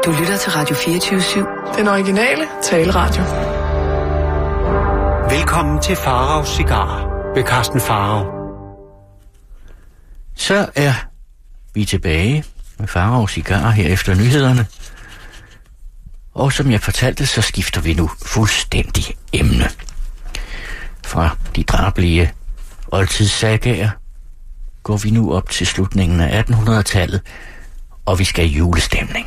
Du lytter til Radio 24/7. Den originale taleradio. Velkommen til Faraos Cigarer ved Carsten Farao. Så er vi tilbage med Faraos Cigarer her efter nyhederne. Og som jeg fortalte, så skifter vi nu fuldstændig emne. Fra de drabelige oldtidssagaer går vi nu op til slutningen af 1800-tallet, og vi skal i julestemning.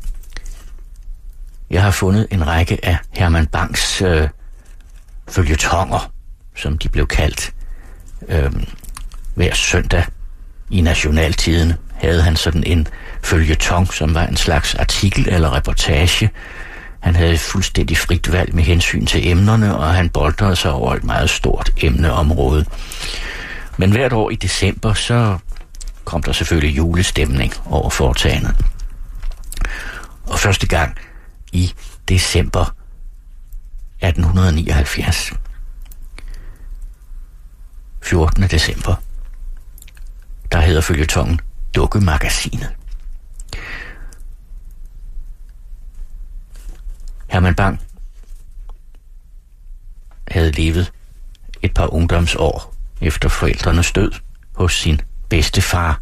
Jeg har fundet en række af Herman Bangs føljetonger, som de blev kaldt. Hver søndag i Nationaltidene havde han sådan en føljetong, som var en slags artikel eller reportage. Han havde fuldstændig frit valg med hensyn til emnerne, og han boltrede sig over et meget stort emneområde. Men hvert år i december, så kom der selvfølgelig julestemning over foretagendet. Og første gang i december 1879. 14. december. Der hedder føljetongen Dukkemagasinet. Herman Bang havde levet et par ungdomsår efter forældrenes død hos sin bedstefar,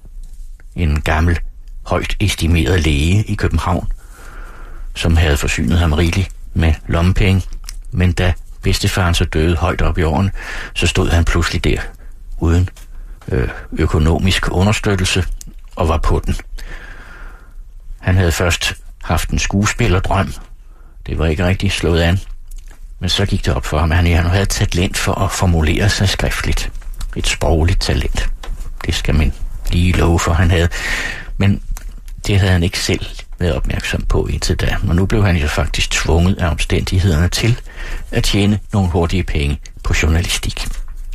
en gammel, højt estimeret læge i København, som havde forsynet ham rigeligt med lommepenge. Men da bedstefaren så døde højt op i årene, så stod han pludselig der uden økonomisk understøttelse og var på den. Han havde først haft en skuespillerdrøm. Det var ikke rigtig slået an. Men så gik det op for ham, at han havde talent for at formulere sig skriftligt. Et sprogligt talent. Det skal man lige love for, han havde. Men det havde han ikke selv været opmærksom på indtil da. Og nu blev han jo faktisk tvunget af omstændighederne til at tjene nogle hurtige penge på journalistik.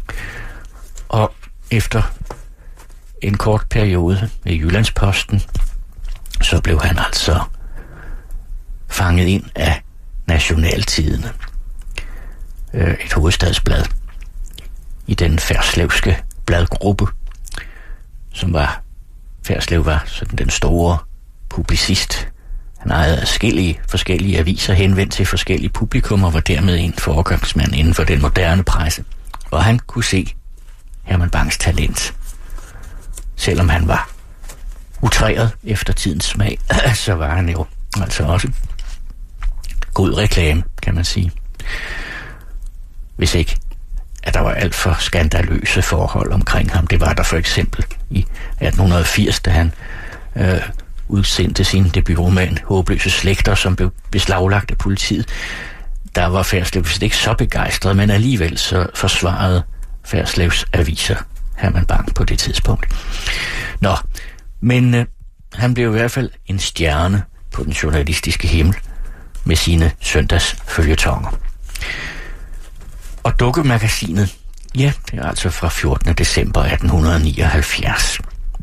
Og efter en kort periode med Jyllandsposten, så blev han altså fanget ind af Nationaltidene. Et hovedstadsblad i den Ferslevske bladgruppe, som var, Ferslev var sådan den store publicist. Han ejede adskillige forskellige aviser henvendt til forskellige publikum og var dermed en foregangsmand inden for den moderne presse. Og han kunne se Herman Bangs talent. Selvom han var utræret efter tidens smag, så var han jo altså også god reklame, kan man sige. Hvis ikke, at der var alt for skandaløse forhold omkring ham. Det var der for eksempel i 1880, da han udsendte sin debutroman Håbløse Slægter, som blev beslaglagt af politiet. Der var Ferslev ikke så begejstret, men alligevel så forsvarede Ferslevs aviser Herman Bang på det tidspunkt. Nå, men han blev i hvert fald en stjerne på den journalistiske himmel med sine søndagsfølgetonger. Og Dukkemagasinet, ja, det er altså fra 14. december 1879.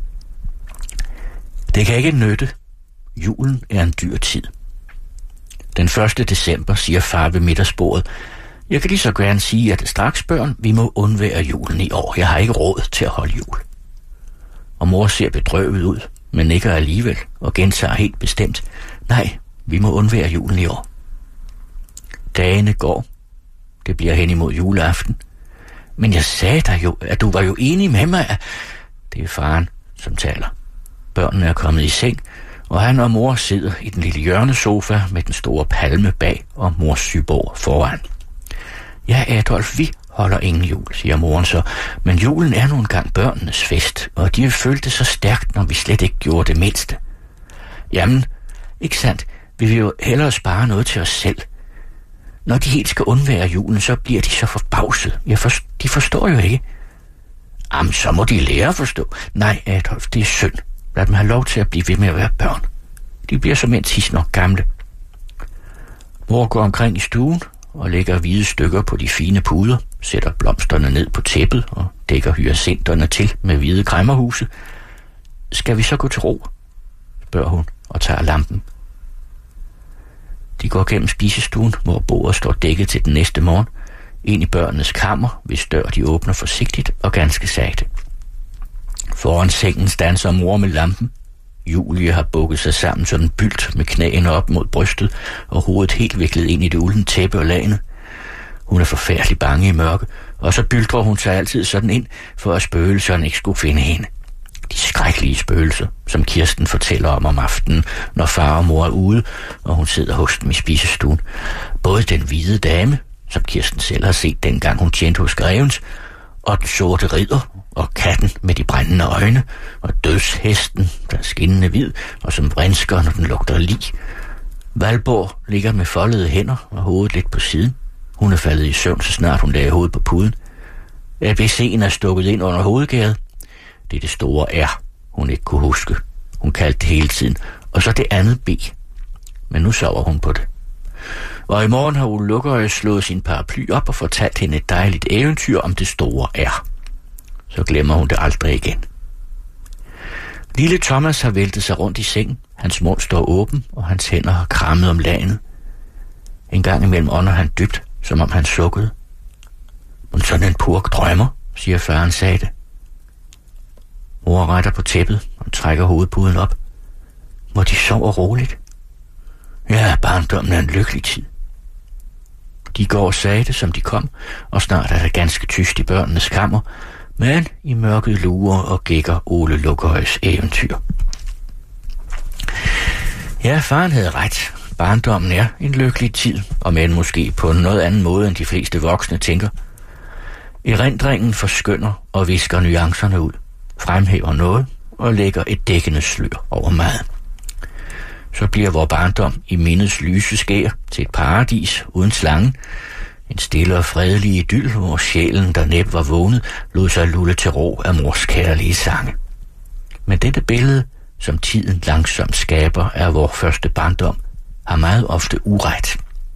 Det kan ikke nytte. Julen er en dyr tid. Den 1. december siger far ved middagsbordet: jeg kan lige så gerne sige, at straks børn, vi må undvære julen i år. Jeg har ikke råd til at holde jul. Og mor ser bedrøvet ud, men nikker alligevel og gentager helt bestemt: nej, vi må undvære julen i år. Dagene går. Det bliver hen imod juleaften. Men jeg sagde dig jo, at du var jo enig med mig. Det er faren, som taler. Børnene er kommet i seng, og han og mor sidder i den lille hjørnesofa med den store palme bag og mors sybord foran. Ja, Adolf, vi holder ingen jul, siger moren så, men julen er nu engang børnenes fest, og de følte det så stærkt, når vi slet ikke gjorde det mindste. Jamen, ikke sandt, vi vil jo hellere spare noget til os selv. Når de helt skal undvære julen, så bliver de så forbavset. De forstår jo ikke. Jamen, så må de lære at forstå. Nej, Adolf, det er synd. Lad dem have lov til at blive ved med at være børn. De bliver som en nok gamle. Mor går omkring i stuen og lægger hvide stykker på de fine puder, sætter blomsterne ned på tæppet og dækker hyacinterne til med hvide kræmmerhuse. Skal vi så gå til ro? Spørger hun og tager lampen. De går gennem spisestuen, hvor bordet står dækket til den næste morgen, ind i børnenes kammer, hvis dør de åbner forsigtigt og ganske sagte. Foran sengen standser mor med lampen, Julie har bukket sig sammen som en bylt med knæene op mod brystet og hovedet helt viklet ind i det uldne tæppe og lagene. Hun er forfærdelig bange i mørke, og så byltrer hun sig altid sådan ind, for at spøgelserne ikke skulle finde hende. De skrækkelige spøgelser, som Kirsten fortæller om aftenen, når far og mor er ude, og hun sidder hos dem i spisestuen. Både den hvide dame, som Kirsten selv har set dengang hun tjente hos Grevens, og den sorte ridder, og katten med de brændende øjne, og dødshesten, der er skinnende hvid, og som vrinsker, når den lugter lig. Valborg ligger med foldede hænder og hovedet lidt på siden. Hun er faldet i søvn, så snart hun lagde hovedet på puden. ABC'en er stukket ind under hovedgæret. Det er det store R, hun ikke kunne huske. Hun kaldte det hele tiden. Og så det andet B. Men nu sover hun på det. Og i morgen har Ole Lukøje slået sin paraply op og fortalt hende et dejligt eventyr om det store R. Så glemmer hun det aldrig igen. Lille Thomas har væltet sig rundt i sengen. Hans mund står åben, og hans hænder har krammet om lagenet. En gang imellem ånder han dybt, som om han sukkede. Men sådan en purk drømmer, siger faren sagde det. Mor retter på tæppet og trækker hovedpuden op. Hvor de sover roligt. Ja, barndommen er en lykkelig tid. De går sagte, som de kom, og snart er der ganske tyst i børnenes kammer, men i mørket lurer og gækker Ole Lukøjes eventyr. Ja, faren havde ret. Barndommen er en lykkelig tid, og men måske på noget anden måde, end de fleste voksne tænker. Erindringen forskønner og visker nuancerne ud, fremhæver noget og lægger et dækkende slør over meget. Så bliver vor barndom i mindets lyse skær til et paradis uden slangen, en stille og fredelig idyl, hvor sjælen, der næppe var vågnet, lod sig lulle til ro af mors kærlige sange. Men dette billede, som tiden langsomt skaber af vor første barndom, har meget ofte uret.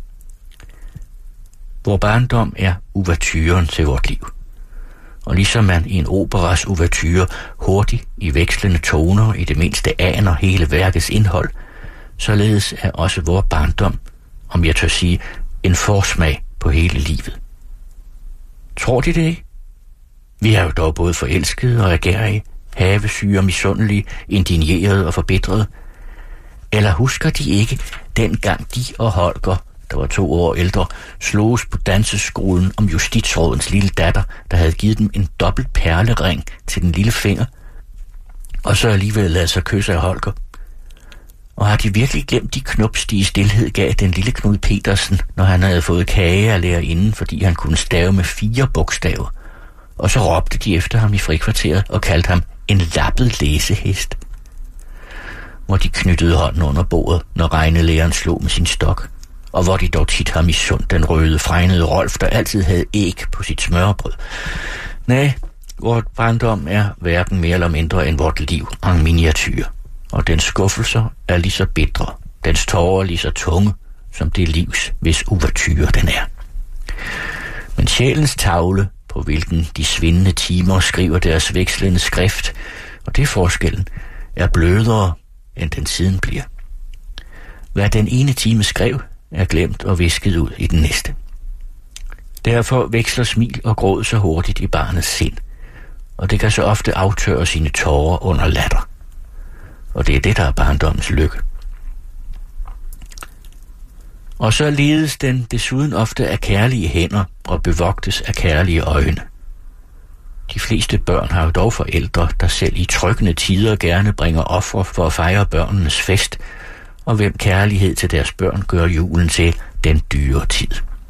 Vor barndom er ouverturen til vort liv. Og ligesom man i en operas ouverture hurtigt i vekslende toner i det mindste aner hele værkets indhold, således er også vor barndom, om jeg tør sige, en forsmag på hele livet. Tror de det ikke? Vi er jo dog både forelskede og agerige, havesyge og misundelige, indignerede og forbitrede. Eller husker de ikke, dengang de og Holger, der var 2 år ældre, sloges på danseskolen om justitsrådens lille datter, der havde givet dem en dobbelt perlering til den lille finger, og så alligevel ladet sig kysse af Holger? Og har de virkelig glemt de knups, de i stilhed gav den lille Knud Petersen, når han havde fået kage af lærerinden, fordi han kunne stave med 4 bogstaver? Og så råbte de efter ham i frikvarteret og kaldte ham en lappet læsehest. Hvor de knyttede hånden under bordet, når regnelæreren slog med sin stok, og hvor de dog tit har misundt den røde, fregnede Rolf, der altid havde æg på sit smørbrød. Nej, vort barndom er hverken mere eller mindre end vort liv en miniatyr, og dens skuffelser er lige så bitre, dens tårer lige så tunge, som det livs, hvis ouverture den er. Men sjælens tavle, på hvilken de svindende timer skriver deres vekslende skrift, og det er forskellen, er blødere, end den siden bliver. Hvad den ene time skrev, er glemt og visket ud i den næste. Derfor veksler smil og gråd så hurtigt i barnets sind, og det kan så ofte aftørre sine tårer under latter. Og det er det, der er barndommens lykke. Og så ledes den desuden ofte af kærlige hænder og bevogtes af kærlige øjne. De fleste børn har jo dog forældre, der selv i trykkende tider gerne bringer ofre for at fejre børnenes fest, og hvem kærlighed til deres børn gør julen til den dyre tid.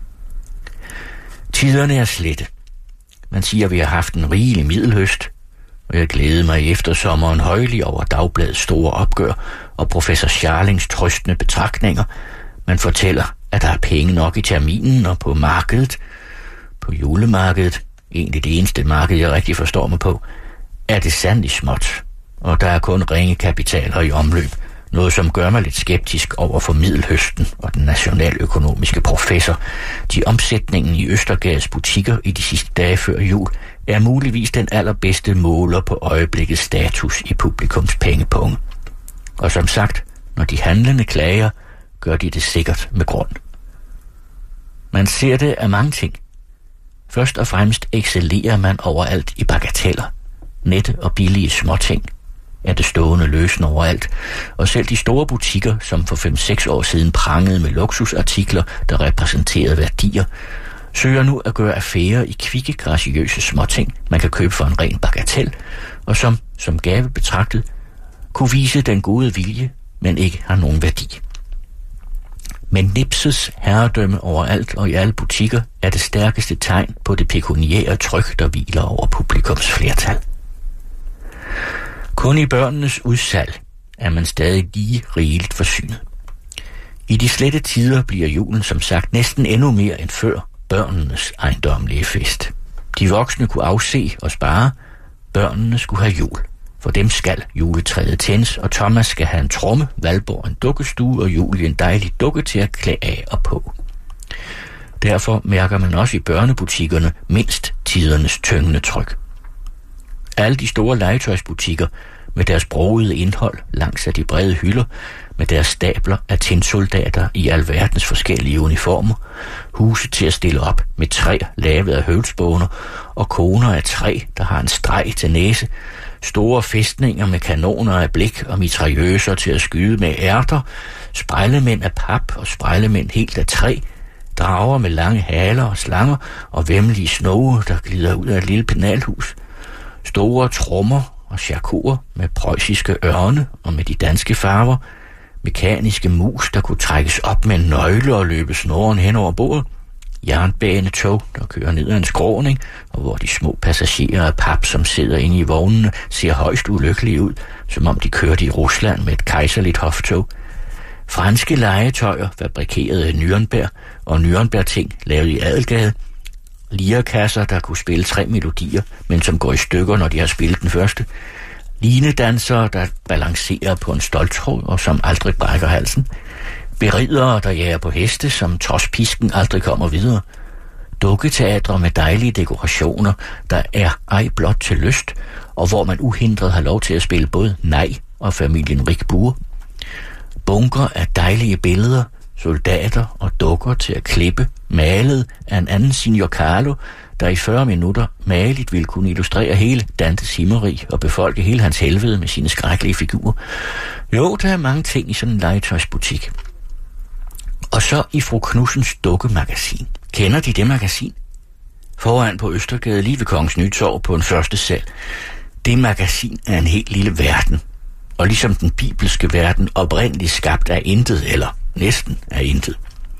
Tiderne er slette. Man siger, at vi har haft en rigelig middelhøst, og jeg glæder mig i eftersommeren højlig over Dagbladets store opgør og professor Scharlings trøstende betragtninger. Man fortæller, at der er penge nok i terminen og på markedet, på julemarkedet, egentlig det eneste marked, jeg rigtig forstår mig på, er det sandelig småt, og der er kun ringe kapitaler i omløb, noget som gør mig lidt skeptisk over for middelhøsten og den nationaløkonomiske professor. De omsætningen i Østergades butikker i de sidste dage før jul er muligvis den allerbedste måler på øjeblikkets status i publikums pengepunge. Og som sagt, når de handlende klager, gør de det sikkert med grund. Man ser det af mange ting. Først og fremmest excellerer man overalt i bagateller, nette og billige småting. er det stående løsende overalt, og selv de store butikker, som for 5-6 år siden prangede med luksusartikler, der repræsenterede værdier, søger nu at gøre affære i kvikke, graciøse småting, man kan købe for en ren bagatel, og som gave betragtet, kunne vise den gode vilje, men ikke har nogen værdi. Men Nipses herredømme overalt og i alle butikker er det stærkeste tegn på det pekuniære tryk, der hviler over publikums flertal. Kun i børnenes udsalg er man stadig lige rigeligt forsynet. I de slette tider bliver julen som sagt næsten endnu mere end før børnenes ejendommelige fest. De voksne kunne afse og spare, børnene skulle have jul. For dem skal juletræet tændes, og Thomas skal have en tromme, Valborg en dukkestue og Julie en dejlig dukke til at klæde af og på. Derfor mærker man også i børnebutikkerne mindst tidernes tyngende tryk. Alle de store legetøjsbutikker med deres brogede indhold langs af de brede hylder, med deres stabler af tinsoldater i alverdens forskellige uniformer, huse til at stille op med træer lavet af høvlspåner og koner af træ, der har en streg til næse, store fæstninger med kanoner af blik og mitrailleuser til at skyde med ærter, sprejlemænd af pap og sprejlemænd helt af træ, drager med lange haler og slanger og væmmelige snoge, der glider ud af et lille penalhus, store trommer og charkoer med preussiske ørne og med de danske farver, mekaniske mus, der kunne trækkes op med en nøgle og løbe snoren hen over bordet, jernbanetog, der kører ned ad en skråning, og hvor de små passagerer af pap, som sidder inde i vognene, ser højst ulykkelige ud, som om de kørte i Rusland med et kejserligt hoftog. Franske legetøjer, fabrikeret i Nürnberg, og Nürnberg-ting, lavet i Adelgade. Lirekasser, der kunne spille 3 melodier, men som går i stykker, når de har spillet den første. Linedansere, der balancerer på en stoltråd, og som aldrig brækker halsen. Beridere, der jager på heste, som trods pisken aldrig kommer videre. Dukketeatre med dejlige dekorationer, der er ej blot til lyst, og hvor man uhindret har lov til at spille både Nej og familien Rick-Bure. Bunker af dejlige billeder, soldater og dukker til at klippe, malet af en anden Signor Carlo, der i 40 minutter maligt ville kunne illustrere hele Dantes himmerig og befolke hele hans helvede med sine skrækkelige figurer. Jo, der er mange ting i sådan en legetøjsbutik. Og så i fru Knudsens dukkemagasin. Kender de det magasin? Foran på Østergade, lige ved Kongens Nytorv på en første sal. Det magasin er en helt lille verden. Og ligesom den bibelske verden oprindeligt skabt af intet, eller næsten af intet.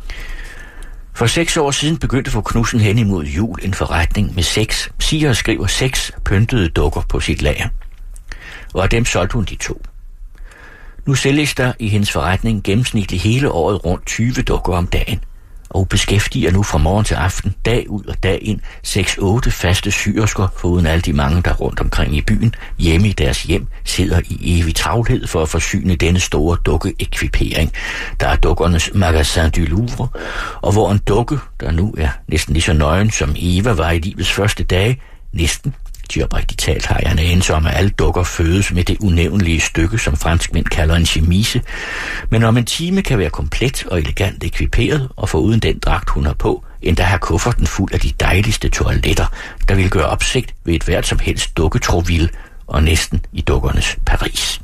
For 6 år siden begyndte fru Knudsen hen imod jul en forretning med 6, siger og skriver 6 pyntede dukker på sit lager. Og af dem solgte hun de 2. Nu sælges der i hendes forretning gennemsnitligt hele året rundt 20 dukker om dagen, og beskæftiger nu fra morgen til aften, dag ud og dag ind, 6-8 faste syersker, foruden alle de mange, der rundt omkring i byen, hjemme i deres hjem, sidder i evig travlhed for at forsyne denne store dukkeekvipering, der er dukkernes Magasin du Louvre, og hvor en dukke, der nu er næsten lige så nøgen som Eva var i livets første dage, næsten, de oprigtigt talt har jeg en anelse om, at alle dukker fødes med det unævnlige stykke, som franskmænd kalder en chemise. Men om en time kan være komplet og elegant ekviperet, og foruden den dragt hun har på, endda har kufferten fuld af de dejligste toiletter, der vil gøre opsigt ved et hvert som helst dukketroville, og næsten i dukkernes Paris.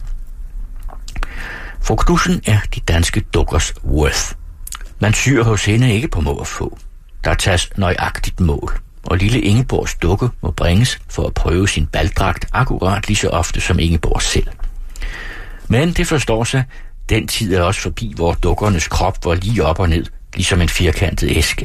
Fru Knudsen er de danske dukkers worth. Man syr hos hende ikke på må og få. Der tages nøjagtigt mål. Og lille Ingeborgs dukke må bringes for at prøve sin baldragt akkurat lige så ofte som Ingeborg selv. Men det forstår sig, den tid er også forbi, hvor dukkernes krop var lige op og ned, ligesom en firkantet æske.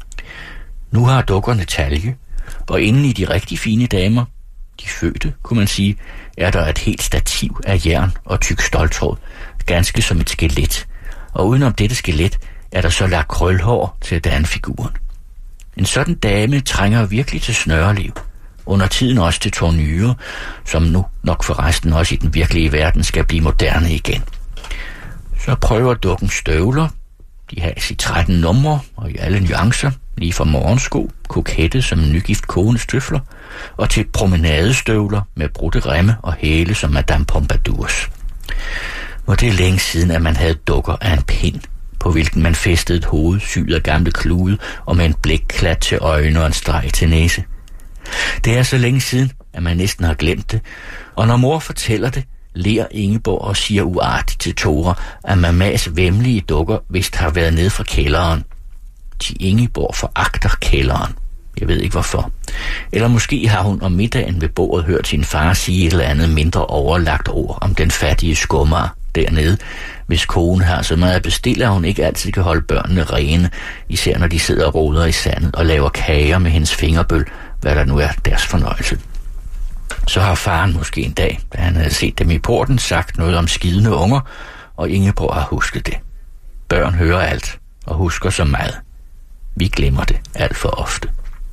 Nu har dukkerne talje, og inden i de rigtig fine damer, de fødte, kunne man sige, er der et helt stativ af jern og tyk stoltråd, ganske som et skelet, og udenom dette skelet er der så lagt krølhår til at danne figuren. En sådan dame trænger virkelig til snøreliv, under tiden også til tornyre, som nu nok forresten også i den virkelige verden skal blive moderne igen. Så prøver dukken støvler, de har i 13 numre og i alle nuancer, lige fra morgensko, kokette som en nygift kones tøfler, og til promenadestøvler med brudte remme og hæle som Madame Pompadours. Hvor det er længe siden, at man havde dukker af en pind, på hvilken man fæstede et hoved syet af gamle klude og med en blikklat til øjne og en streg til næse. Det er så længe siden, at man næsten har glemt det, og når mor fortæller det, ler Ingeborg og siger uartigt til Tore, at mammas væmmelige dukker vist har været nede fra kælderen. De Ingeborg foragter kælderen. Jeg ved ikke hvorfor. Eller måske har hun om middagen ved bordet hørt sin far sige et eller andet mindre overlagt ord om den fattige skummer dernede, hvis kone har så meget at bestille, at hun ikke altid kan holde børnene rene, især når de sidder og roder i sandet og laver kager med hendes fingerbøl, hvad der nu er deres fornøjelse. Så har faren måske en dag, da han havde set dem i porten, sagt noget om skidende unger, og Ingeborg har husket det. Børn hører alt og husker så meget. Vi glemmer det alt for ofte.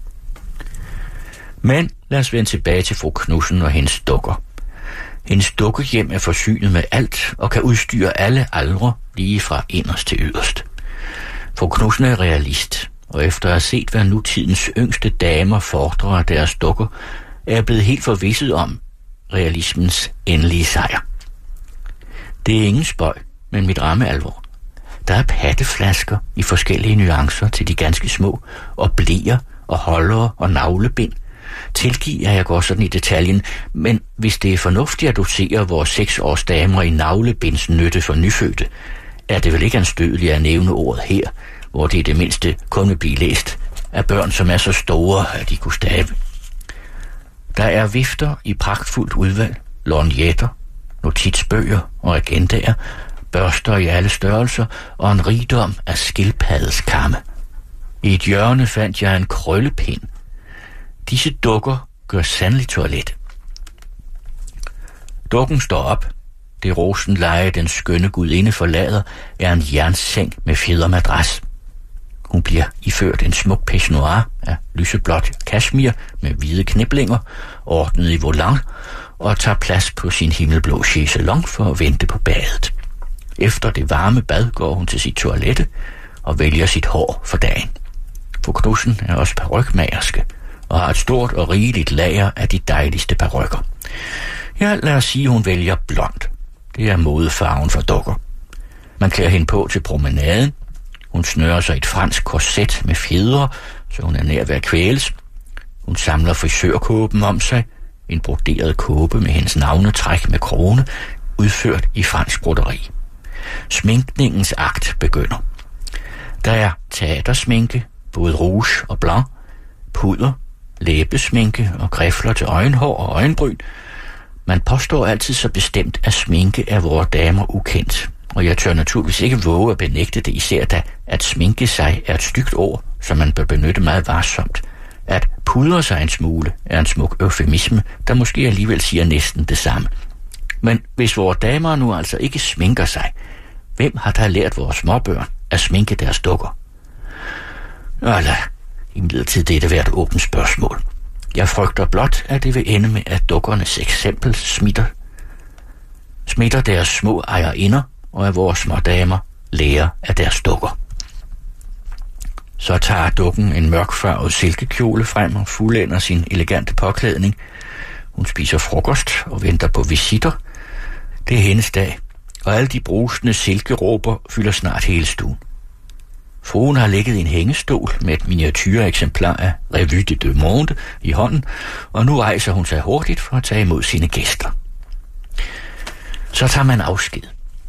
Men lad os vende tilbage til fru Knudsen og hendes dukker. Hendes dukkehjem er forsynet med alt og kan udstyre alle aldre lige fra inderst til yderst. Fru Knudsen er realist, og efter at have set, hvad nutidens yngste damer fordrer af deres dukker, er jeg blevet helt forvisset om realismens endelige sejr. Det er ingen spøj, men mit ramme alvor. Der er patteflasker i forskellige nuancer til de ganske små, og bleer og holdere og navlebind. Tilgiv, at jeg går sådan i detaljen, men hvis det er fornuftigt at dosere vores 6 års damer i navlebinds nytte for nyfødte, er det vel ikke anstødeligt at nævne ordet her, hvor det i det mindste kun vil blive læst af børn, som er så store, at de kunne stave. Der er vifter i pragtfuldt udvalg, lorgnetter, notitsbøger og agendaer, børster i alle størrelser og en rigdom af skildpaddeskamme. I et hjørne fandt jeg en krøllepind. Disse dukker gør sandelig toilet. Dukken står op. Det rosenleje, den skønne gudinde forlader, er en jernseng med fjedermadras. Hun bliver iført en smuk pêche noir af lyseblåt kashmir med hvide kniblinger, ordnet i volant, og tager plads på sin himmelblå chaiselong for at vente på badet. Efter det varme bad går hun til sit toilette og vælger sit hår for dagen. Fru Knudsen er også parykmagerske og har et stort og rigeligt lager af de dejligste parykker. Ja, lad os sige, hun vælger blond. Det er modefarven for dukker. Man klæder hende på til promenaden. Hun snører sig et fransk korset med fjedre, så hun er nær ved at kvæles. Hun samler frisørkåben om sig, en broderet kåbe med hendes navnetræk med krone, udført i fransk broderi. Sminkningens akt begynder. Der er teatersminke, både rouge og blanc, puder, læbesminke og grifler til øjenhår og øjenbryn. Man påstår altid så bestemt, at sminke er vore damer ukendt, og jeg tør naturligvis ikke våge at benægte det, især da at sminke sig er et stygt ord, som man bør benytte meget varsomt. At pudre sig en smule er en smuk eufemisme, der måske alligevel siger næsten det samme. Men hvis vore damer nu altså ikke sminker sig, hvem har der lært vores småbørn at sminke deres dukker? Lad imidlertid dette være et åbent spørgsmål. Jeg frygter blot, at det vil ende med, at dukkernes eksempel smitter deres små ejerinder, og at vores små damer lærer af deres dukker. Så tager dukken en mørkfarvet silkekjole frem og fuldender sin elegante påklædning. Hun spiser frokost og venter på visitter. Det er hendes dag, og alle de brusende silkeråber fylder snart hele stuen. Fruen har ligget i en hængestol med et miniatyre eksemplar af Revue de Deux Mondes i hånden, og nu rejser hun sig hurtigt for at tage imod sine gæster. Så tager man afsked.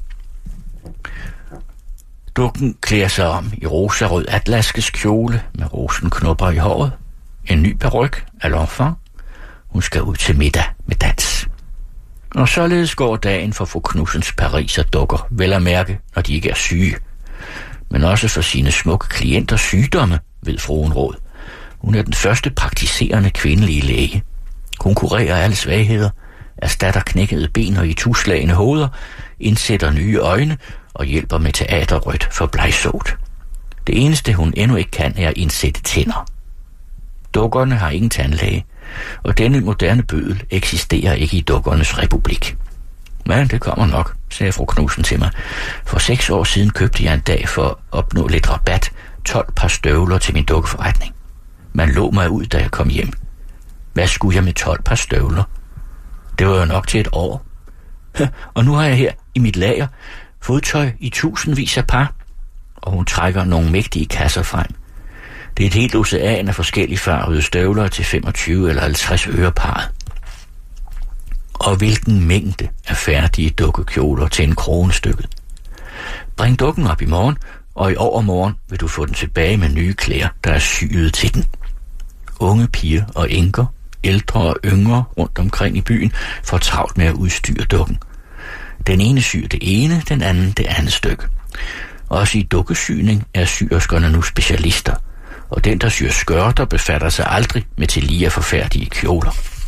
Dukken klæder sig om i rosarød atlaskes kjole med rosenknopper i håret, en ny paryk à l'enfant. Hun skal ud til middag med dans. Og således går dagen for fru Knudsens pariser dukker, vel at mærke, når de ikke er syge. Men også for sine smukke klienters sygdomme, ved fruen råd. Hun er den første praktiserende kvindelige læge. Hun kurerer alle svagheder, erstatter knækkede ben og ituslagende hoveder, indsætter nye øjne og hjælper med teaterrødt for blegsot. Det eneste, hun endnu ikke kan, er at indsætte tænder. Dukkerne har ingen tandlæge, og denne moderne bødel eksisterer ikke i dukkernes republik. Men det kommer nok, sagde fru Knudsen til mig. For 6 år siden købte jeg en dag for at opnå lidt rabat 12 par støvler til min dukkeforretning. Man lå mig ud, da jeg kom hjem. Hvad skulle jeg med 12 par støvler? Det var jo nok til et år. Og nu har jeg her i mit lager fodtøj i tusindvis af par, og hun trækker nogle mægtige kasser frem. Det er et helt ocean af forskellige farvede støvler til 25 eller 50 øre parret. og hvilken mængde af færdige dukkekjoler til en krone stykket. Bring dukken op i morgen, og i overmorgen vil du få den tilbage med nye klæder, der er syet til den. Unge piger og enker, ældre og yngre rundt omkring i byen får travlt med at udstyre dukken. Den ene syr det ene, den anden det andet stykke. Også i dukkesyning er syerskerne nu specialister, og den, der syr skørter, befatter sig aldrig med tillige forfærdige kjoler.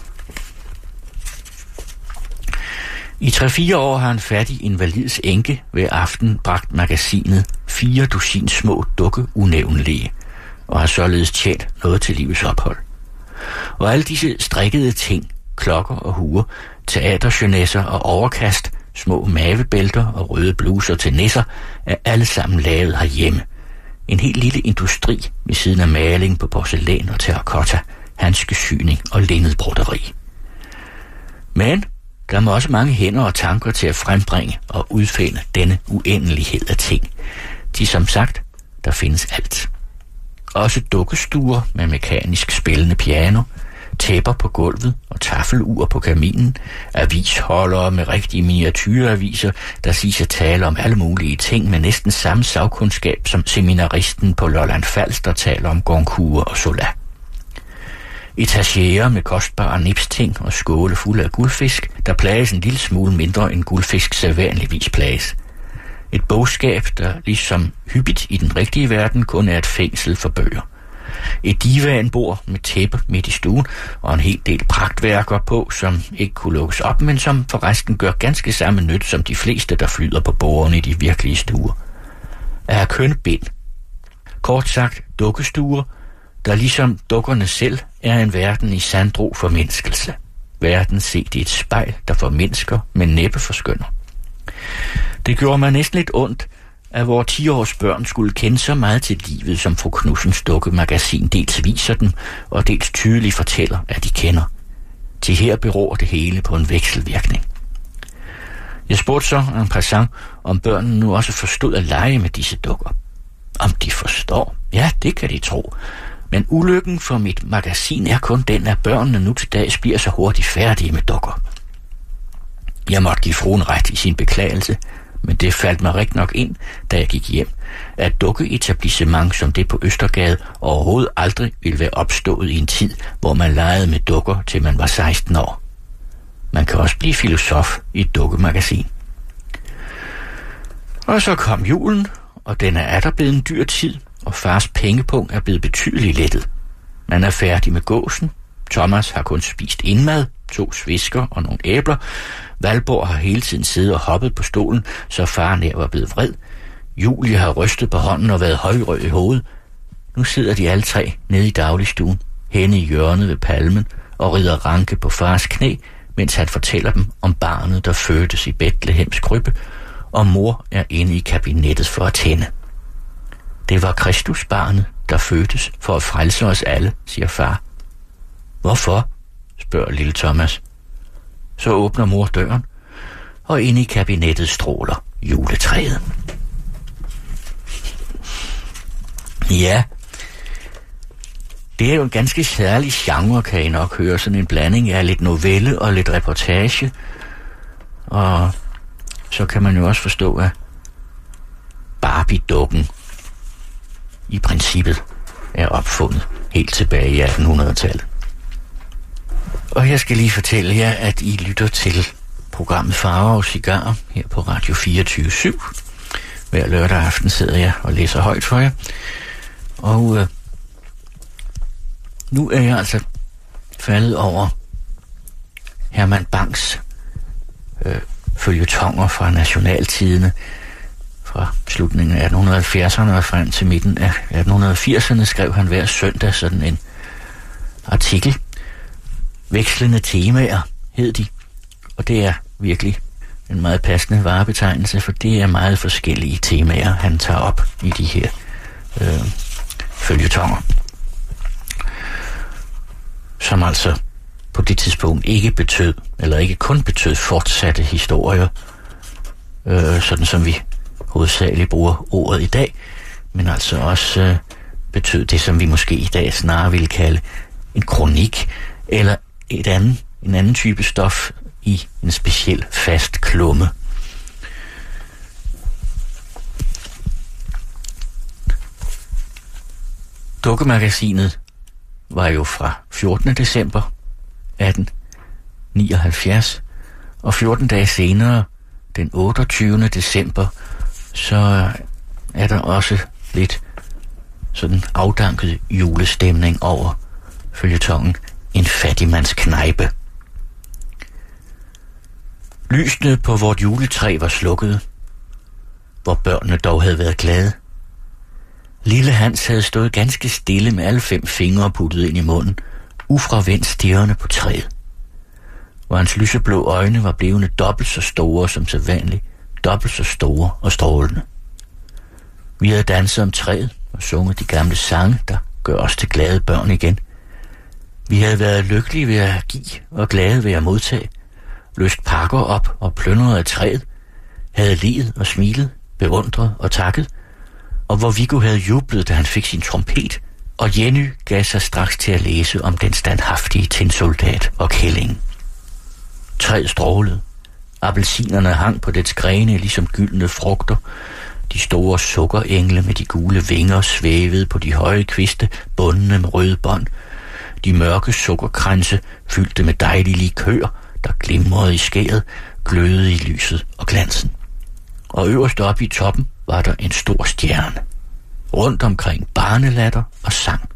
I 3-4 år har en fattig invalids enke ved aften bragt magasinet 4 dusin små dukkeunævnlige, og har således tjent noget til livets ophold. Og alle disse strikkede ting, klokker og huer, teatergenesser og overkast, små mavebælter og røde bluser til nisser, er alle sammen lavet herhjemme. En helt lille industri ved siden af maling på porcelæn og terracotta, handskesyning og linned broderi. Men der må også mange hænder og tanker til at frembringe og udfinde denne uendelighed af ting. De som sagt, der findes alt. Også dukkestuer med mekanisk spillende piano, tæpper på gulvet og taffelur på kaminen, avisholdere med rigtige miniatyreaviser, der siges at tale om alle mulige ting med næsten samme sagkundskab som seminaristen på Lolland Falster taler om Goncourt og Zola. Etagerer med kostbare nipsting og skåle fulde af guldfisk, der plages en lille smule mindre end guldfisk sædvanligvis plages. Et bogskab, der ligesom hyppigt i den rigtige verden kun er et fængsel for bøger. Et divanbord med tæppe midt i stuen og en hel del pragtværker på, som ikke kunne lukkes op, men som forresten gør ganske samme nyt som de fleste, der flyder på bordene i de virkelige stuer. Er kønne bind. Kort sagt dukkestuer, der ligesom dukkerne selv er en verden i sandro formindskelse. Verden set i et spejl, der formindsker, men næppe forskønner. Det gjorde mig næsten lidt ondt, at vores 10-års børn skulle kende så meget til livet, som fru Knudsens dukkemagasin dels viser dem, og dels tydeligt fortæller, at de kender. Til her beror det hele på en vekselvirkning. Jeg spurgte så en passant, om børnene nu også forstod at lege med disse dukker. Om de forstår? Ja, det kan de tro. Men ulykken for mit magasin er kun den, at børnene nu til dags bliver så hurtigt færdige med dukker. Jeg måtte give fruen ret i sin beklagelse, men det faldt mig rigtig nok ind, da jeg gik hjem, at dukkeetablissement som det på Østergade overhovedet aldrig ville være opstået i en tid, hvor man legede med dukker, til man var 16 år. Man kan også blive filosof i et dukkemagasin. Og så kom julen, og den er atter blevet en dyr tid, og fars pengepunkt er blevet betydeligt lettet. Man er færdig med gåsen. Thomas har kun spist indmad, 2 svisker og nogle æbler. Valborg har hele tiden siddet og hoppet på stolen, så far nær var blevet vred. Julie har rystet på hånden og været højrød i hovedet. Nu sidder de alle 3 nede i dagligstuen, henne i hjørnet ved palmen, og rider ranke på fars knæ, mens han fortæller dem om barnet, der fødtes i Betlehems krybbe, og mor er inde i kabinettet for at tænde. Det var Kristusbarnet, der fødtes for at frelse os alle, siger far. Hvorfor? Spørger lille Thomas. Så åbner mor døren, og inde i kabinettet stråler juletræet. Ja, det er jo en ganske særlig genre, kan I nok høre. Sådan en blanding af lidt novelle og lidt reportage. Og så kan man jo også forstå, at Barbie-dukken i princippet er opfundet helt tilbage i 1800-tallet. Og jeg skal lige fortælle jer, at I lytter til programmet Farver og Cigarer her på Radio 24/7. Hver lørdag aften sidder jeg og læser højt for jer. Og nu er jeg altså faldet over Herman Bangs følgetonger fra Nationaltidene fra slutningen af 1870'erne og frem til midten af 1880'erne skrev han hver søndag sådan en artikel. Vekslende temaer hed de, og det er virkelig en meget passende varebetegnelse, for det er meget forskellige temaer, han tager op i de her følgetonger, som altså på det tidspunkt ikke kun betød fortsatte historier, sådan som vi hovedsageligt bruger ordet i dag, men altså også betød det, som vi måske i dag snarere ville kalde en kronik, eller en anden type stof i en speciel fast klumme. Dukkemagasinet var jo fra 14. december 1879, og 14 dage senere, den 28. december, så er der også lidt sådan afdanket julestemning over føljetongen En fattigmands knejpe. Lysene på vort juletræ var slukket, hvor børnene dog havde været glade. Lille Hans havde stået ganske stille med alle 5 fingre puttet ind i munden, ufravendt stirrende på træet, hvor hans lyseblå øjne var blevende dobbelt så store som sædvanligt, dobbelt så store og strålende. Vi havde danset om træet og sunget de gamle sange, der gør os til glade børn igen. Vi havde været lykkelige ved at give og glade ved at modtage, løst pakker op og plyndret af træet, havde leet og smilet, beundret og takket, og hvor Viggo havde jublet, da han fik sin trompet, og Jenny gav sig straks til at læse om den standhaftige tinsoldat og kælling. Træet strålede. Appelsinerne hang på dets grene ligesom gyldne frugter. De store sukkerengle med de gule vinger svævede på de høje kviste, bundne med røde bånd. De mørke sukkerkranse, fyldte med dejlig likør, der glimrede i skæret, glødede i lyset og glansen. Og øverst oppe i toppen var der en stor stjerne. Rundt omkring barnelatter og sang.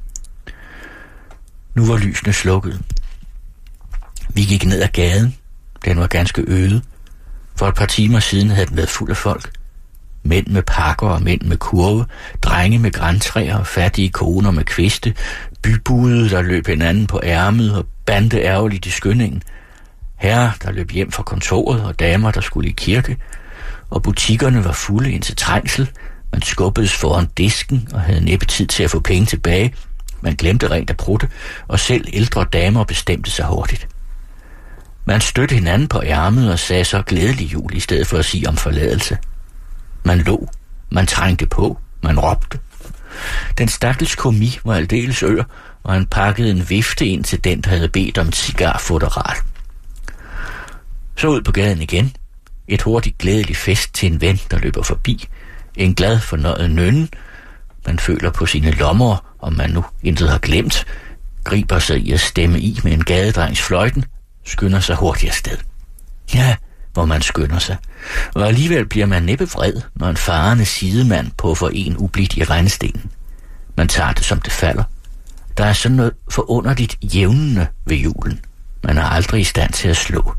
Nu var lysene slukket. Vi gik ned ad gaden. Den var ganske øde. For et par timer siden havde den været fuld af folk. Mænd med pakker og mænd med kurve, drenge med grantræer, fattige koner med kviste, bybude, der løb hinanden på ærmet og bande ærgerligt i skyndingen. Herrer, der løb hjem fra kontoret, og damer, der skulle i kirke, og butikkerne var fulde indtil trængsel. Man skubbedes foran disken og havde næppe tid til at få penge tilbage. Man glemte rent at prutte, og selv ældre damer bestemte sig hurtigt. Man stødte hinanden på ærmet og sagde så glædelig jul i stedet for at sige om forladelse. Man lå, man trængte på, man råbte. Den stakkels komi var aldeles ør, og han pakkede en vifte ind til den, der havde bedt om et cigarfutteral. Så ud på gaden igen. Et hurtigt glædeligt fest til en ven, der løber forbi. En glad fornøjet nynne. Man føler på sine lommer, om man nu intet har glemt, griber sig i at stemme i med en gadedrengs fløjten, skynder sig hurtigt afsted. Ja, hvor man skynder sig. Og alligevel bliver man næppe vred, når en farende sidemand puffer en ublidt i regnestenen. Man tager det, som det falder. Der er sådan noget forunderligt jævnende ved julen. Man er aldrig i stand til at slå.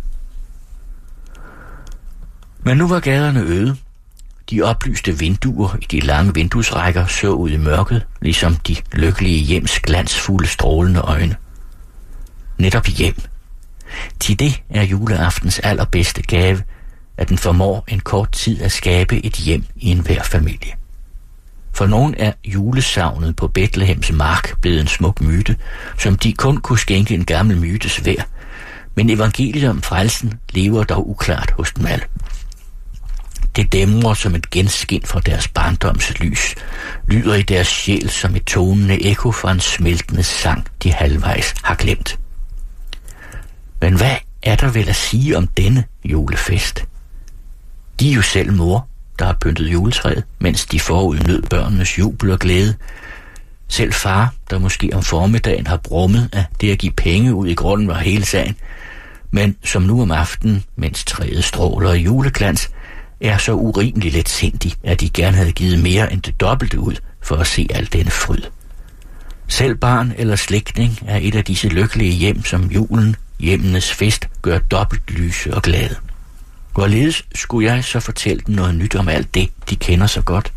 Men nu var gaderne øde. De oplyste vinduer i de lange vinduesrækker så ud i mørket, ligesom de lykkelige hjems glansfulde strålende øjne. Netop hjem. Til det er juleaftens allerbedste gave, at den formår en kort tid at skabe et hjem i enhver familie. For nogen er julesavnet på Betlehems mark blevet en smuk myte, som de kun kunne skænke en gammel mytes værd, men evangeliet om frelsen lever dog uklart hos dem alle. Det dæmrer som et genskin fra deres barndoms lys, lyder i deres sjæl som et tonende ekko fra en smeltende sang, de halvvejs har glemt. Men hvad er der vel at sige om denne julefest? De er jo selv mor, der har pyntet juletræet, mens de forud nød børnenes jubel og glæde. Selv far, der måske om formiddagen har brummet, at det at give penge ud i grunden var hele sagen, men som nu om aftenen, mens træet stråler i juleglans, er så urimelig letsindig, at de gerne havde givet mere end det dobbelte ud for at se al denne fryd. Selv barn eller slægtning er et af disse lykkelige hjem, som julen, hjemmenes fest, gør dobbelt lyse og glade. Hvorledes skulle jeg så fortælle dem noget nyt om alt det, de kender så godt?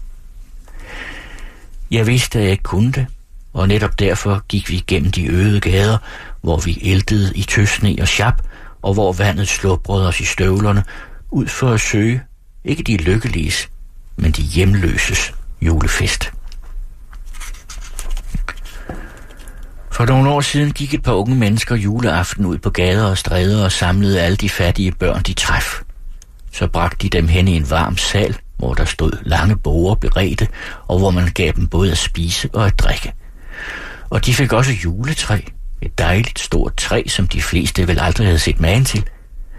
Jeg vidste, at jeg ikke kunne det, og netop derfor gik vi gennem de øde gader, hvor vi æltede i tøsne og sjap, og hvor vandet slubrede os i støvlerne, ud for at søge, ikke de lykkeliges, men de hjemløses julefest. For nogle år siden gik et par unge mennesker juleaften ud på gader og stræder og samlede alle de fattige børn, de træf. Så bragte de dem hen i en varm sal, hvor der stod lange borde beredte, og hvor man gav dem både at spise og at drikke. Og de fik også juletræ, et dejligt stort træ, som de fleste vel aldrig havde set magen til.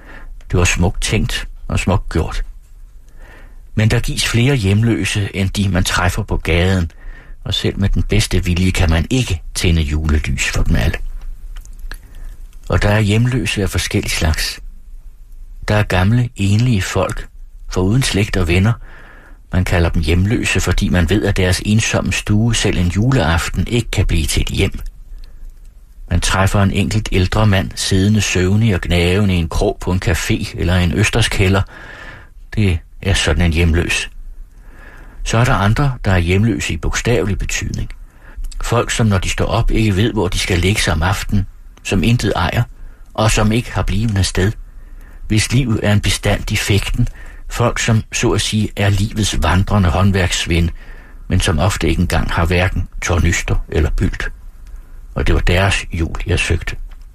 Det var smukt tænkt og smukt gjort. Men der gives flere hjemløse, end de man træffer på gaden, og selv med den bedste vilje kan man ikke tænde julelys for dem alle. Og der er hjemløse af forskellige slags. Der er gamle, enlige folk, foruden slægt og venner. Man kalder dem hjemløse, fordi man ved, at deres ensomme stue selv en juleaften ikke kan blive til et hjem. Man træffer en enkelt ældre mand siddende søvnig og gnavende i en krog på en café eller en østerskælder. Det er sådan en hjemløs. Så er der andre, der er hjemløse i bogstavelig betydning. Folk, som når de står op ikke ved, hvor de skal lægge sig om aftenen, som intet ejer, og som ikke har blivende sted. Hvis livet er en bestandig fægten, folk, som så at sige er livets vandrende håndværksvend, men som ofte ikke engang har hverken tornyster eller bylt. Og det var deres jul, jeg søgte.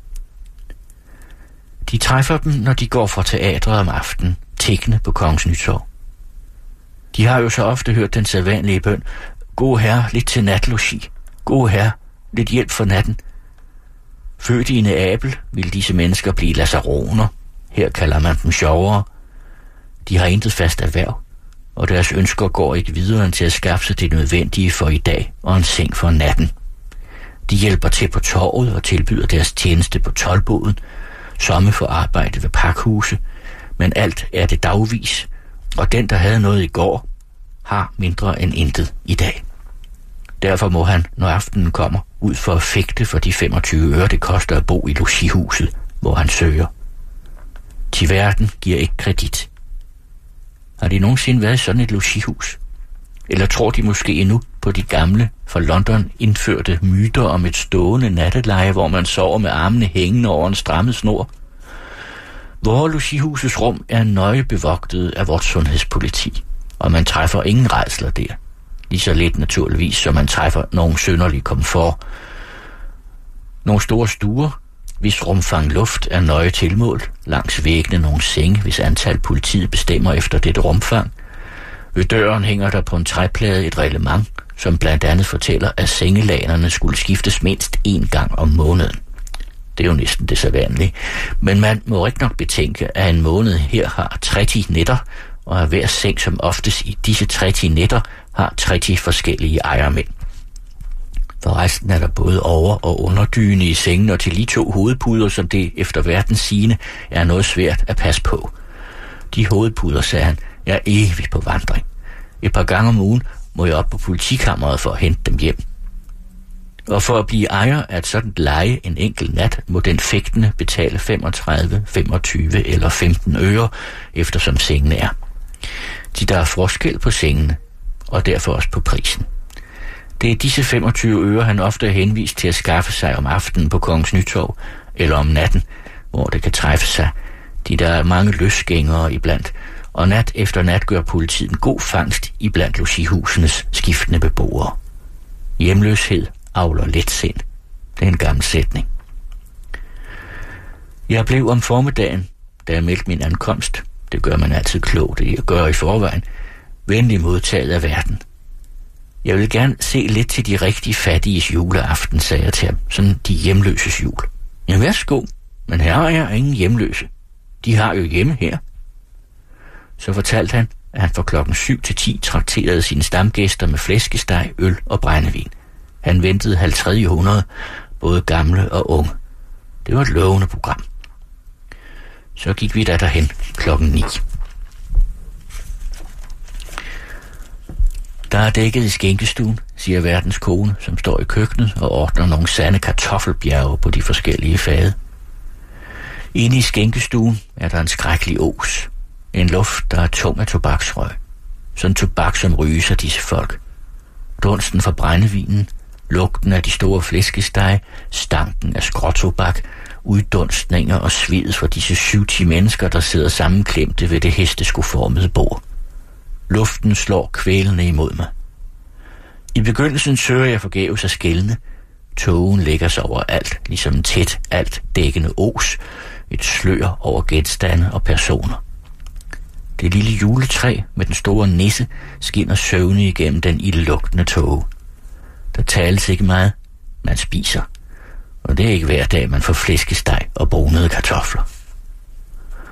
De træffer dem, når de går fra teatret om aftenen, tiggende på Kongens Nytorv. De har jo så ofte hørt den sædvanlige bøn: God herre, lidt til natlogi. God herre, lidt hjælp for natten. Født i Neapel vil disse mennesker blive lazaroner. Her kalder man dem sjovere. De har intet fast erhverv, og deres ønsker går ikke videre end til at skaffe sig det nødvendige for i dag og en seng for natten. De hjælper til på torvet og tilbyder deres tjeneste på toldboden. Somme får arbejde ved pakhuse, men alt er det dagvis, og den, der havde noget i går, har mindre end intet i dag. Derfor må han, når aftenen kommer, ud for at fægte for de 25 øre, det koster at bo i logihuset, hvor han søger. Til verden giver ikke kredit. Har de nogensinde været i sådan et logihus? Eller tror de måske endnu på de gamle, fra London indførte myter om et stående natteleje, hvor man sover med armene hængende over en strammet snor? Vores logihusets rum er nøje bevogtet af vores sundhedspoliti, og man træffer ingen rædsler der. Lige så lidt naturligvis, som man træffer nogen synderlig komfort. Nogle store stuer, hvis rumfang luft er nøje tilmålt, langs væggene nogle senge, hvis antal politiet bestemmer efter dette rumfang. Ved døren hænger der på en træplade et reglement, som blandt andet fortæller, at sengelanerne skulle skiftes mindst 1 gang om måneden. Det er jo næsten det sædvanlige, men man må ikke nok betænke, at en måned her har 30 nætter, og at hver seng som oftest i disse 30 nætter har 30 forskellige ejermænd. For resten er der både over- og underdyne i sengen, og til de 2 hovedpuder, som det efter verdens sigende er noget svært at passe på. De hovedpuder, sagde han, er evigt på vandring. Et par gange om ugen må jeg op på politikammeret for at hente dem hjem. Og for at blive ejer af et sådan leje en enkelt nat, må den fægtende betale 35, 25 eller 15 øre, eftersom sengen er. Der er forskel på sengene, og derfor også på prisen. Det er disse 25 øre, han ofte er henvist til at skaffe sig om aftenen på Kongens Nytorv, eller om natten, hvor det kan træffe sig. Der er mange løsgængere iblandt, og nat efter nat gør politiet en god fangst iblandt logihusenes skiftende beboere. Hjemløshed avler letsind. Det er en gammel sætning. Jeg blev om formiddagen, da jeg meldte min ankomst, det gør man altid klogt i at gøre i forvejen, venlig modtaget af verden. Jeg vil gerne se lidt til de rigtig fattiges juleaften, sagde jeg til ham, sådan de hjemløses jul. Ja, værsgo, men her har jeg ingen hjemløse. De har jo hjemme her. Så fortalte han, at han fra klokken 7 til 10 trakterede sine stamgæster med flæskesteg, øl og brændevin. Han ventede 50, både gamle og unge. Det var et lovende program. Så gik vi derhen klokken 9. Der er dækket i skænkestuen, siger verdens kone, som står i køkkenet og ordner nogle sande kartoffelbjerge på de forskellige fade. Inde i skænkestuen er der en skrækkelig os. En luft, der er tung af tobaksrøg. Sådan tobak, som ryges af disse folk. Dunsten fra brændevinen, lugten af de store flæskesteg, stanken af skråtobak, uddunstninger og sved fra disse 7-10 mennesker, der sidder sammenklemte ved det hesteskoformede bord. Luften slår kvælende imod mig. I begyndelsen søger jeg forgæves at skelne. Tågen lægger sig over alt, ligesom en tæt, alt dækkende os, et slør over genstande og personer. Det lille juletræ med den store nisse skinner søvnig igennem den ildelugtende tåge. Der tales ikke meget, man spiser, og det er ikke hver dag, man får flæskesteg og brunede kartofler.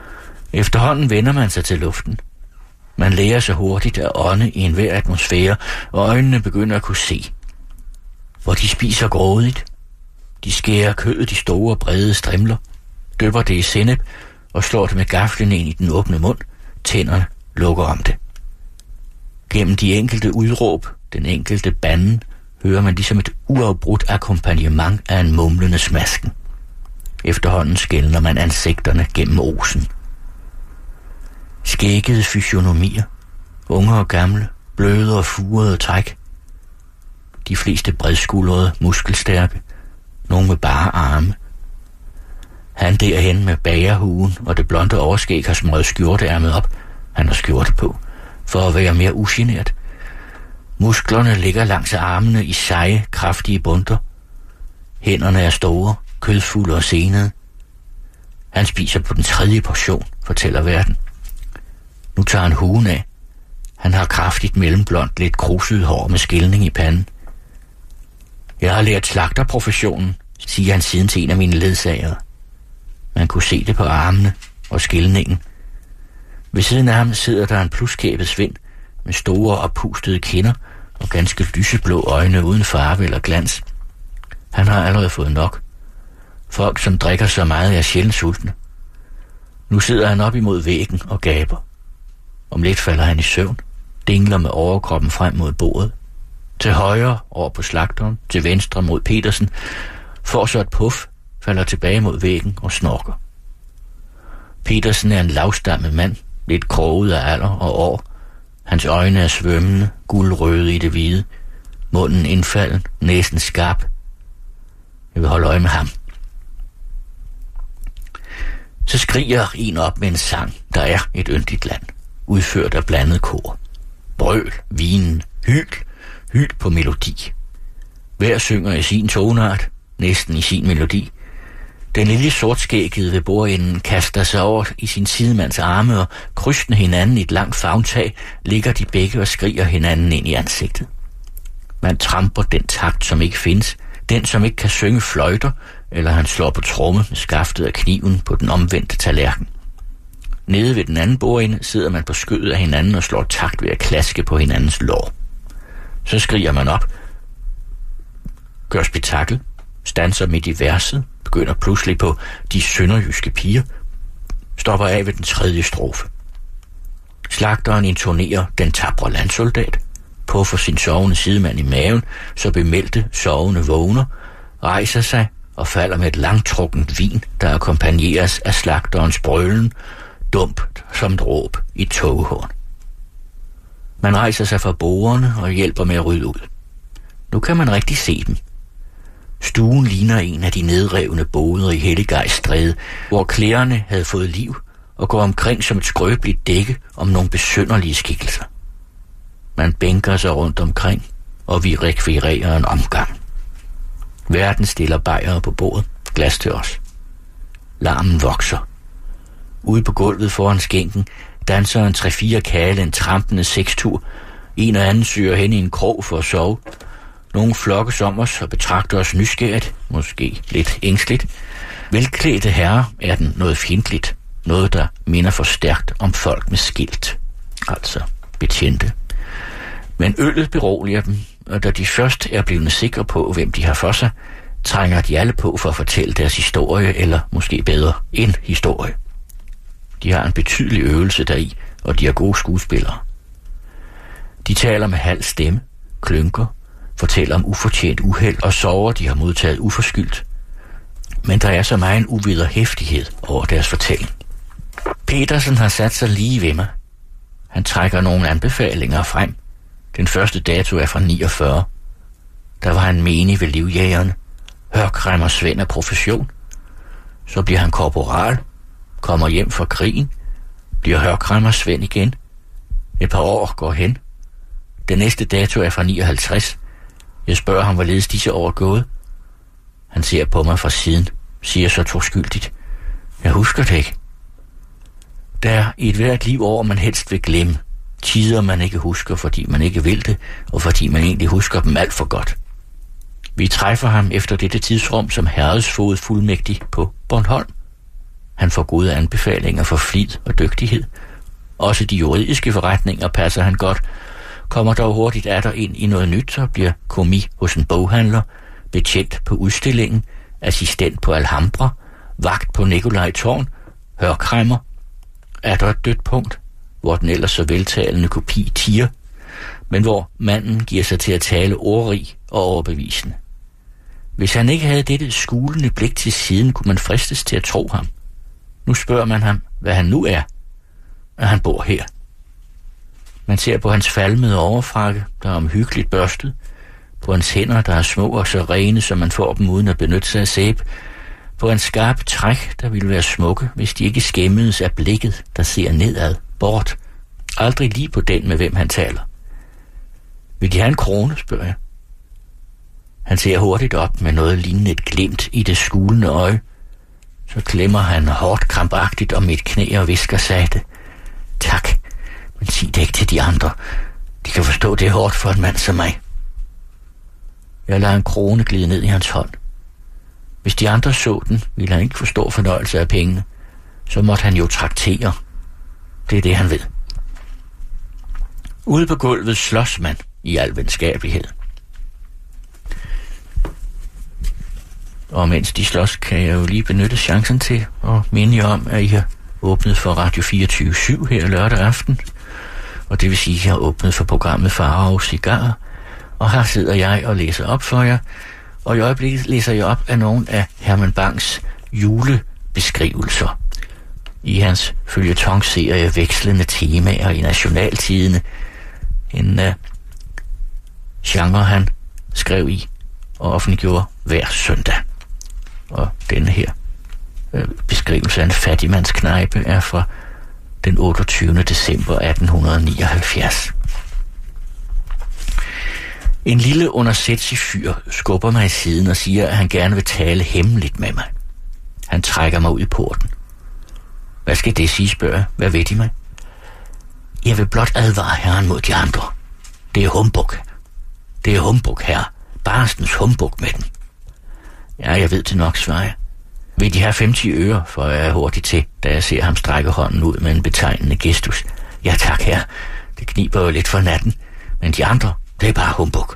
Efterhånden vender man sig til luften. Man lærer sig hurtigt at ånde i enhver atmosfære, og øjnene begynder at kunne se. Hvor de spiser grådigt. De skærer kødet i store, brede strimler, dypper det i sennep og slår det med gaflen ind i den åbne mund. Tænderne lukker om det. Gennem de enkelte udråb, den enkelte banden, hører man ligesom et uafbrudt akkompagnement af en mumlende smasken. Efterhånden skelner man ansigterne gennem osen. Skæggede fysionomier, unge og gamle, bløde og furede træk. De fleste bredskuldrede, muskelstærke, nogle med bare arme. Han derhen med bagerhuen og det blonde overskæg har smøget skjorteærmet op. Han har skjorte på, for at være mere ugenert. Musklerne ligger langs armene i seje, kraftige bundter. Hænderne er store, kødfulde og senede. Han spiser på den 3. portion, fortæller verden. Nu tager han huen af. Han har kraftigt mellemblondt, lidt kruset hår med skilning i panden. Jeg har lært slagterprofessionen, siger han siden til en af mine ledsagere. Man kunne se det på armene og skilningen. Ved siden af ham sidder der en pluskæbet Svend med store oppustede kinder og ganske lyseblå øjne uden farve eller glans. Han har allerede fået nok. Folk, som drikker så meget, er sjældent sultne. Nu sidder han op imod væggen og gaber. Om lidt falder han i søvn, dingler med overkroppen frem mod bordet. Til højre over på slagteren, til venstre mod Petersen, får så et puff, falder tilbage mod væggen og snorker. Petersen er en lavstammet mand, lidt kroget af alder og år. Hans øjne er svømmende, guldrøde i det hvide, munden indfalden, næsen skarp. Jeg vil holde øje med ham. Så skriger en op med en sang, der er et yndigt land, udført af blandet kor. Brøl, vinen, hyl på melodi. Hver synger i sin tonart, næsten i sin melodi. Den lille sortskæggede ved bordenden kaster sig over i sin sidemands arme, og krydsende hinanden i et langt favntag, ligger de begge og skriger hinanden ind i ansigtet. Man tramper den takt, som ikke findes, den som ikke kan synge fløjter, eller han slår på tromme med skaftet af kniven på den omvendte tallerken. Nede ved den anden bordende sidder man på skødet af hinanden og slår takt ved at klaske på hinandens lår. Så skriger man op, gør spektakel, standser midt i verset, begynder pludselig på de sønderjyske piger, stopper af ved den 3. strofe. Slagteren intonerer den tapre landsoldat, puffer sin sovende sidemand i maven, så bemeldte sovende vågner, rejser sig og falder med et langtrukkent vin, der akkompagneres af slagterens brølen, dumt som et råb i et togehorn. Man rejser sig fra bordene og hjælper med at rydde ud. Nu kan man rigtig se dem. Stuen ligner en af de nedrevne boder i Helligejststræde, hvor klærerne havde fået liv og går omkring som et skrøbeligt dække om nogle besynderlige skikkelser. Man bænker sig rundt omkring, og vi rekvirerer en omgang. Verden stiller bajere på bordet, glas til os. Larmen vokser. Ude på gulvet foran skænken danser en 3-4 kale en trampende sekstur. En og anden syrer hen i en krog for at sove. Nogle flokkes om os og betragter os nysgerrigt, måske lidt ængstligt. Velklædte herrer er den noget fjendtligt, noget der minder for stærkt om folk med skilt, altså betjente. Men øllet beroliger dem, og da de først er blevet sikre på, hvem de har for sig, trænger de alle på for at fortælle deres historie, eller måske bedre en historie. De har en betydelig øvelse deri, og de er gode skuespillere. De taler med halv stemme, klynker, fortæller om ufortjent uheld og sorger, de har modtaget uforskyldt. Men der er så meget en uvederhæftighed over deres fortælling. Petersen har sat sig lige ved mig. Han trækker nogle anbefalinger frem. Den første dato er fra 49. Der var han menig ved livjægerne. Hørkræmmer Svend af profession. Så bliver han korporal, kommer hjem fra krigen, bliver hørkræmmer Svend igen. Et par år går hen. Den næste dato er fra 59. Jeg spørger ham, hvorledes disse år er gået. Han ser på mig fra siden, siger så troskyldigt: jeg husker det ikke. Der er i et hvert liv år, man helst vil glemme. Tider man ikke husker, fordi man ikke vil det, og fordi man egentlig husker dem alt for godt. Vi træffer ham efter dette tidsrum som herredsfoged fuldmægtig på Bornholm. Han får gode anbefalinger for flid og dygtighed. Også de juridiske forretninger passer han godt. Kommer dog hurtigt atter ind i noget nyt, så bliver komi hos en boghandler, betjent på udstillingen, assistent på Alhambra, vagt på Nikolaj Tårn, hørkræmmer. Er der et dødt punkt, hvor den ellers så veltalende kopi tiger, men hvor manden giver sig til at tale ordrig og overbevisende. Hvis han ikke havde dette skulende blik til siden, kunne man fristes til at tro ham. Nu spørger man ham, hvad han nu er, at han bor her. Man ser på hans falmede overfrakke, der er omhyggeligt børstet, på hans hænder, der er små og så rene, som man får dem uden at benytte sig af sæbe, på hans skarpe træk, der ville være smukke, hvis de ikke skæmmedes af blikket, der ser nedad, bort, aldrig lige på den, med hvem han taler. Vil de have en krone, spørger jeg. Han ser hurtigt op med noget lignende et glimt i det skulende øje. Så klemmer han hårdt krampagtigt om mit knæ og visker sagte, tak, men sig det ikke til de andre. De kan forstå, det er hårdt for en mand som mig. Jeg lader en krone glide ned i hans hånd. Hvis de andre så den, ville han ikke forstå fornøjelse af pengene. Så måtte han jo traktere. Det er det, han ved. Ude på gulvet slås man i al venskabelighed. Og mens de slås, kan jeg jo lige benytte chancen til at minde jer om, at I har åbnet for Radio 24/7 her lørdag aften. Og det vil sige, at jeg har åbnet for programmet Farao Cigar. Og her sidder jeg og læser op for jer. Og i øjeblikket læser jeg op af nogle af Herman Bangs julebeskrivelser. I hans føljetonserie Vekslende temaer i Nationaltidene. En genre, han skrev i og offentliggjorde hver søndag. Og denne her beskrivelse af en fattigmandsknejpe er fra den 28. december 1879. En lille undersætsig fyr skubber mig i siden og siger, at han gerne vil tale hemmeligt med mig. Han trækker mig ud i porten. Hvad skal det sige, spørger jeg. Hvad ved de mig? Jeg vil blot advare herren mod de andre. Det er humbug. Det er humbug, herre. Barstens humbug med den. Ja, jeg ved det nok, svarer jeg. Vil de have 50 øre, for jeg er hurtigt til, da jeg ser ham strække hånden ud med en betegnende gestus. Ja tak, herre. Det kniber jo lidt for natten, men de andre, det er bare humbug.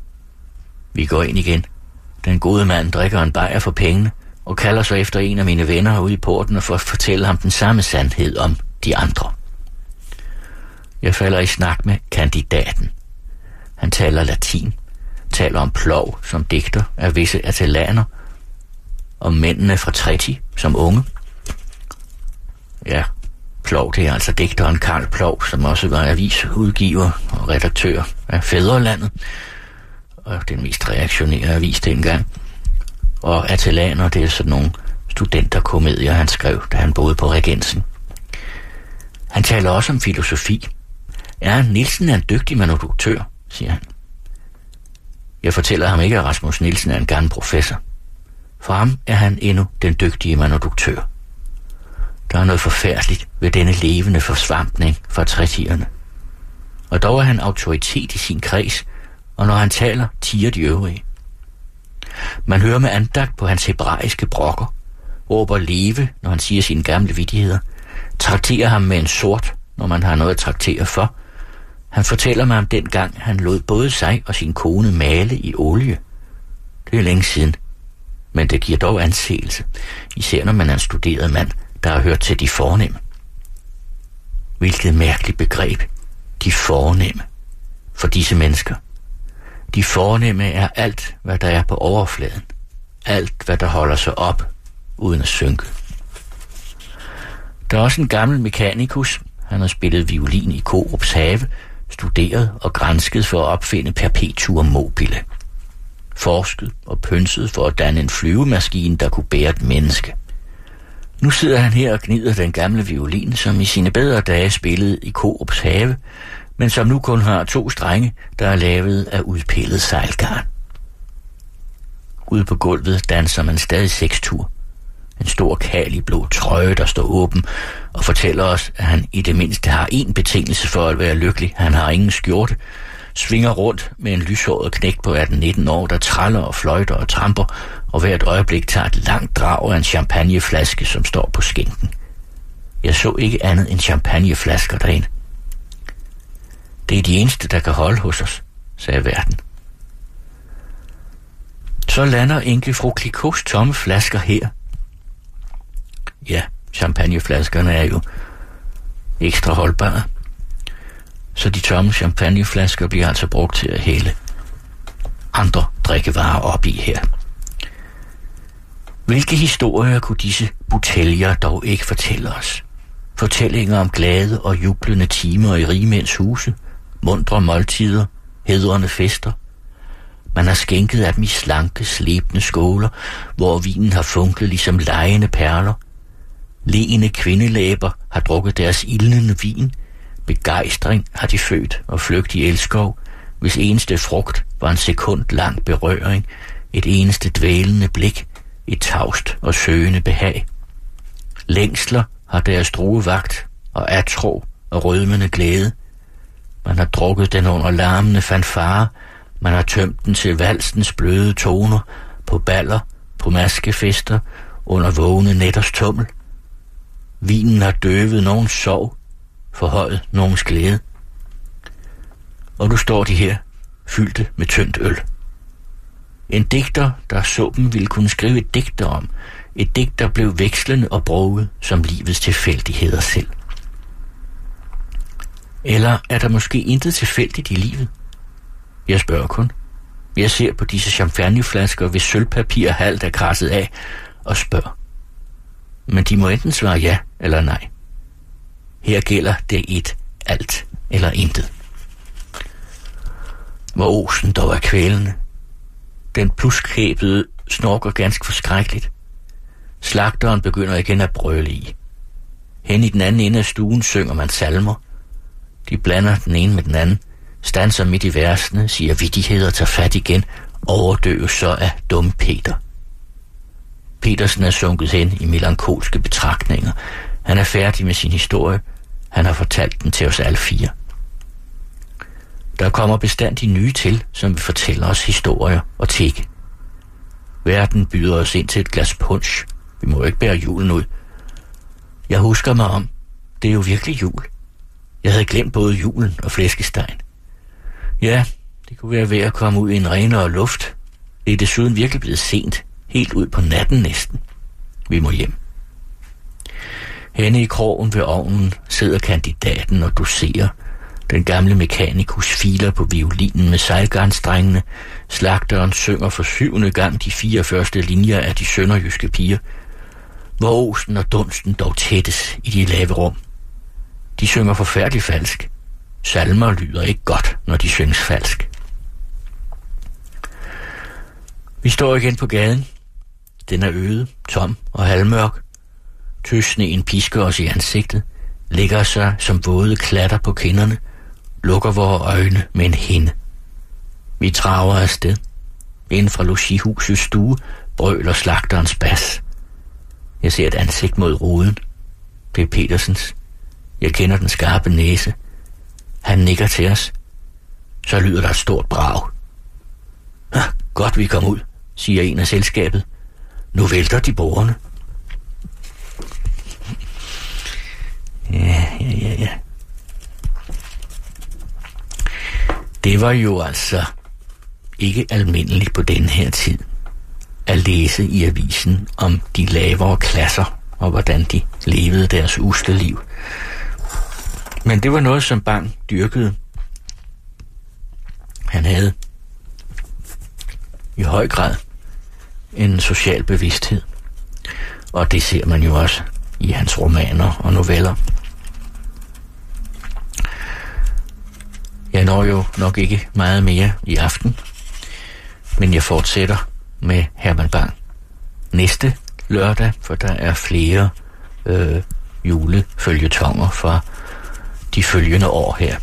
Vi går ind igen. Den gode mand drikker en bajer for pengene, og kalder så efter en af mine venner ude i porten og for at fortælle ham den samme sandhed om de andre. Jeg falder i snak med kandidaten. Han taler latin, taler om plov som digter af visse atalaner, om mændene fra Tretti som unge. Ja, Plov, det er altså digteren Karl Plov, som også var avisudgiver og redaktør af Fædrelandet, og den mest reaktionære avis dengang. Og atalaner, det er sådan nogle studenterkomedier, han skrev, da han boede på Regensen. Han taler også om filosofi. Ja, Nielsen er en dygtig manuduktør, siger han. Jeg fortæller ham ikke, at Rasmus Nielsen er en gammel professor. For ham er han endnu den dygtige manuduktør. Der er noget forfærdeligt ved denne levende forsvampning fra 60'erne. Og dog er han autoritet i sin kreds, og når han taler, tiger de øvrige. Man hører med andagt på hans hebraiske brokker, råber leve, når han siger sine gamle vittigheder, trakterer ham med en sort, når man har noget at traktere for. Han fortæller mig om den gang, han lod både sig og sin kone male i olie. Det er længe siden, men det giver dog anseelse, især når man er en studeret mand, der har hørt til de fornemme. Hvilket mærkeligt begreb, de fornemme, for disse mennesker. De fornemme er alt, hvad der er på overfladen. Alt, hvad der holder sig op, uden at synke. Der er også en gammel mekanikus. Han har spillet violin i Korups Have, studeret og gransket for at opfinde perpetuum mobile. Forsket og pynset for at danne en flyvemaskine, der kunne bære et menneske. Nu sidder han her og gnider den gamle violin, som i sine bedre dage spillede i Korups Have, men som nu kun har 2 strenge, der er lavet af udpillet sejlgarn. Ude på gulvet danser man stadig sekstur. En stor kal i blå trøje, der står åben, og fortæller os, at han i det mindste har én betingelse for at være lykkelig. Han har ingen skjorte, svinger rundt med en lyshåret knægt på 18-19 år, der traller og fløjter og tramper, og hvert øjeblik tager et langt drag af en champagneflaske, som står på skænken. Jeg så ikke andet end champagneflasker derinde. Det er de eneste, der kan holde hos os, sagde værten. Så lander enke fru Cliquots tomme flasker her. Ja, champagneflaskerne er jo ekstra holdbare. Så de tomme champagneflasker bliver altså brugt til at hælde andre drikkevarer op i her. Hvilke historier kunne disse buteljer dog ikke fortælle os? Fortællinger om glade og jublende timer i rigmænds huse, muntre måltider, hædrende fester. Man har skænket af dem i slanke, slebne skåler, hvor vinen har funket ligesom legende perler. Leende kvindelæber har drukket deres ildnende vin. Begejstring har de født og flygt i elskov, hvis eneste frugt var en sekund lang berøring, et eneste dvælende blik, et tavst og søgende behag. Længsler har deres druevagt og atro og rødmende glæde. Man har drukket den under larmende fanfare, man har tømt den til valsens bløde toner, på baller, på maskefester, under vågne nætters tummel. Vinen har døvet nogens sorg, forhøjet nogens glæde. Og nu står de her, fyldte med tyndt øl. En digter, der så dem, ville kunne skrive et digt om. Et digt, der blev vekslende og broget som livets tilfældigheder selv. Eller er der måske intet tilfældigt i livet? Jeg spørger kun. Jeg ser på disse champagneflasker, hvis sølvpapir halvt er krasset af, og spørger. Men de må enten svare ja eller nej. Her gælder det et alt eller intet. Hvor osen dog er kvælende. Den pluskæbede snorker ganske forskrækkeligt. Slagteren begynder igen at brøle i. Hen i den anden ende af stuen synger man salmer. De blander den ene med den anden, standser midt i versene, siger vittigheder, tager fat igen, overdøves så af dumme Peter. Petersen er sunket hen i melankolske betragtninger. Han er færdig med sin historie. Han har fortalt den til os alle fire. Der kommer bestandig nye til, som vil fortælle os historier og tikke. Verden byder os ind til et glas punch. Vi må ikke bære julen ud. Jeg husker mig om, det er jo virkelig jul. Jeg havde glemt både julen og flæskestegen. Ja, det kunne være ved at komme ud i en renere luft. Det er desuden virkelig blevet sent, helt ud på natten næsten. Vi må hjem. Henne i krogen ved ovnen sidder kandidaten og doserer. Den gamle mekanikus filer på violinen med sejlgarnstrengene. Slagteren synger for 7. gang de 4 første linjer af de sønderjyske piger. Hvor osen og dunsten dog tættes i de lave rum. De synger forfærdeligt falsk. Salmer lyder ikke godt, når de synges falsk. Vi står igen på gaden. Den er øde, tom og halvmørk. Tøsneen pisker os i ansigtet, lægger sig som våde klatter på kinderne, lukker vores øjne med en hinde. Vi traver afsted. Inden fra logihusets stue brøler slagterens bas. Jeg ser et ansigt mod ruden. Det er Petersens. Jeg kender den skarpe næse. Han nikker til os. Så lyder der et stort brag. Godt vi kom ud, siger en af selskabet. Nu vælter de bordene. Ja. Det var jo altså ikke almindeligt på den her tid at læse i avisen om de lavere klasser og hvordan de levede deres usle liv. Men det var noget, som Bang dyrkede. Han havde i høj grad en social bevidsthed, og det ser man jo også i hans romaner og noveller. Jeg når jo nok ikke meget mere i aften, men jeg fortsætter med Herman Bang næste lørdag, for der er flere julefølgetonger fra de følgende år her.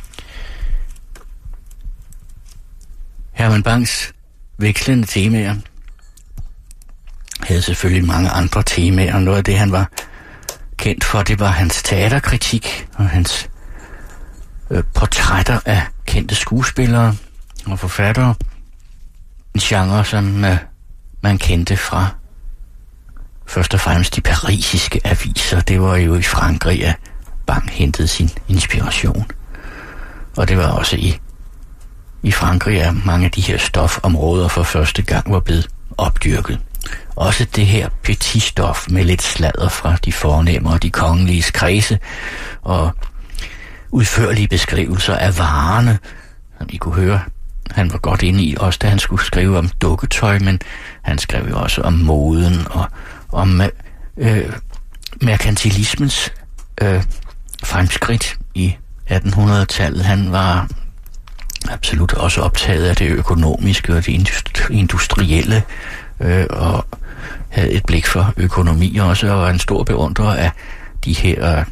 Herman Bangs vekslende temaer havde selvfølgelig mange andre temaer, og noget af det, han var kendt for, det var hans teaterkritik og hans portrætter af kendte skuespillere og forfattere. En genre, som man kendte fra først og fremmest de parisiske aviser. Det var jo i Frankrig, at Bang hentede sin inspiration. Og det var også i Frankrig, at mange af de her stofområder for første gang var blevet opdyrket. Også det her petit-stof med lidt sladder fra de fornemme og de kongelige kredse og udførlige beskrivelser af varerne, som I kunne høre. Han var godt inde i, også da han skulle skrive om dukketøj, men han skrev jo også om moden og om merkantilismens fremskridt i 1800-tallet. Han var absolut også optaget af det økonomiske og det industrielle, og havde et blik for økonomi også, og var en stor beundrer af de her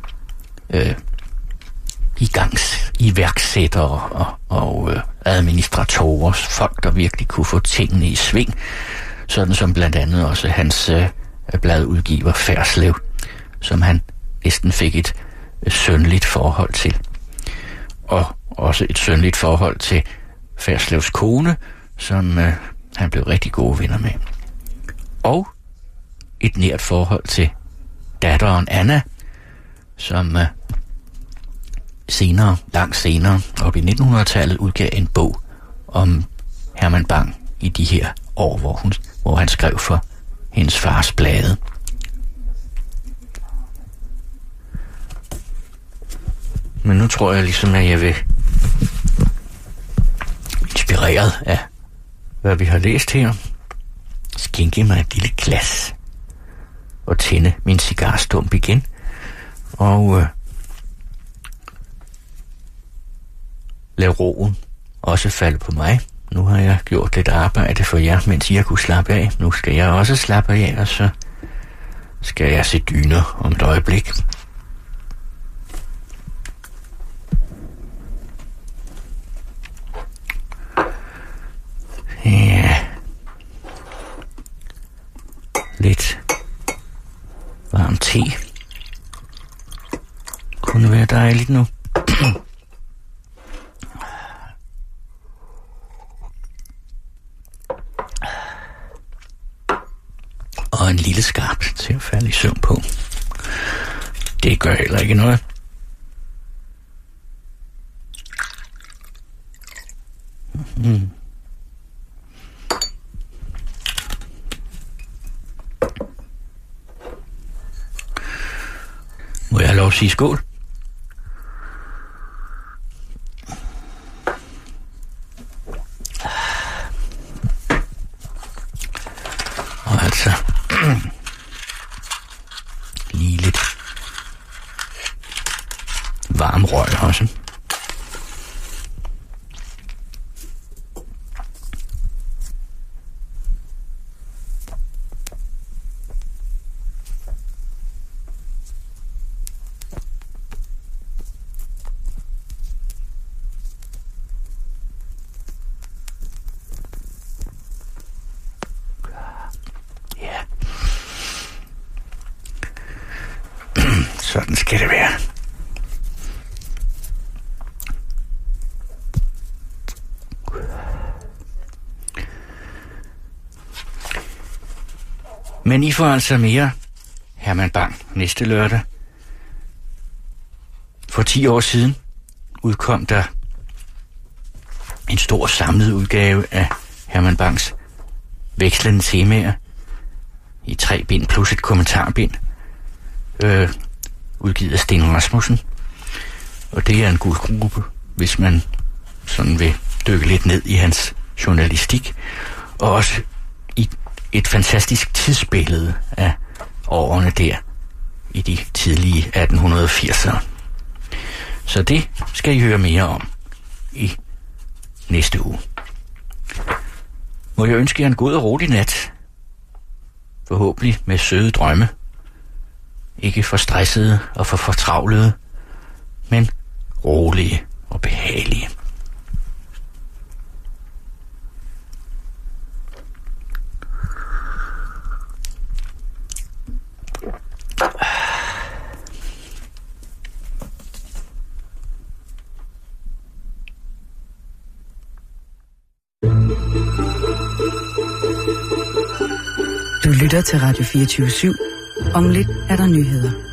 iværksættere og administratorer, folk, der virkelig kunne få tingene i sving, sådan som blandt andet også hans bladudgiver Ferslew, som han næsten fik et sønligt forhold til. Og også et sønligt forhold til Ferslews kone, som han blev rigtig gode venner med. Og et nært forhold til datteren Anna, som langt senere, op i 1900-tallet, udgav en bog om Herman Bang i de her år, hvor han skrev for hendes fars blade. Men nu tror jeg ligesom, at jeg vil, inspireret af, hvad vi har læst her, skænke mig et lille glas og tænde min cigarstump igen, og lad roen også falde på mig. Nu har jeg gjort lidt arbejde for jer, mens I har kunne slappe af. Nu skal jeg også slappe af, og så skal jeg se dyner om et øjeblik. Ja. Lidt varm te. Kunne være dejligt nu. Og en lille skarp til at falde i søvn på. Det gør heller ikke noget. Må jeg have lov at sige skål? Og altså lige lidt varm røg også. Sådan skal det være. Men I får altså mere Herman Bang næste lørdag. For 10 år siden udkom der en stor samlet udgave af Herman Bangs vekslende temaer i 3 bind plus et kommentarbind, udgivet af Sten Rasmussen. Og det er en guldgrube, hvis man sådan vil dykke lidt ned i hans journalistik, og også i et fantastisk tidsbillede af årene der i de tidlige 1880'ere. Så det skal I høre mere om i næste uge. Må jeg ønske jer en god og rolig nat. Forhåbentlig med søde drømme. Ikke for stressede og for fortravlede, men rolige og behagelige. Du lytter til Radio 24/7. Om lidt er der nyheder.